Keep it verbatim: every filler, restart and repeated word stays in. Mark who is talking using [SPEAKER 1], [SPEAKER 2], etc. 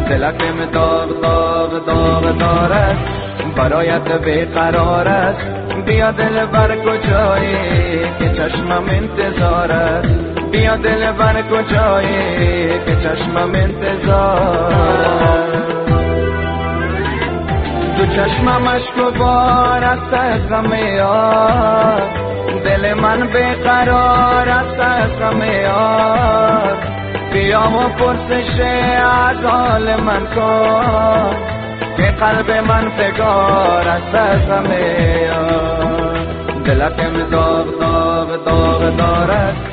[SPEAKER 1] دلکم داغ داغ داغ دارد، برایت بیقرار است. بیا دل بر کجایی که چشمم انتظار است، بیا دل بر کجایی که چشمم انتظار است. تو چشمم اشک و بار است از غم یار، دل من بیقرار است از غم یار. بیا و پرسش از حال من کن که قلب من فگار است از غم یار. دلکم داغ داغ داغ دارد،